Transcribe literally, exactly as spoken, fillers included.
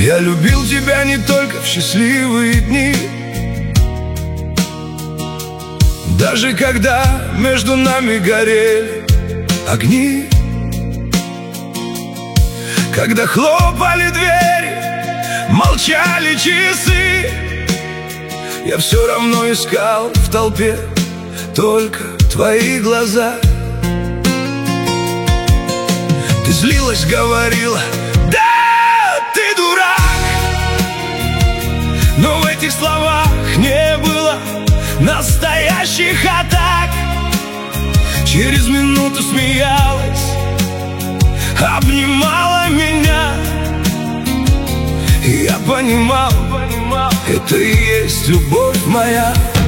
Я любил тебя не только в счастливые дни, даже когда между нами горели огни, когда хлопали двери, молчали часы. Я все равно искал в толпе только твои глаза. Ты злилась, говорила: да, ты дурак. Но в этих словах не было настоящих атак. Через минуту смеялась, обнимала меня. И я понимал, это и есть любовь моя.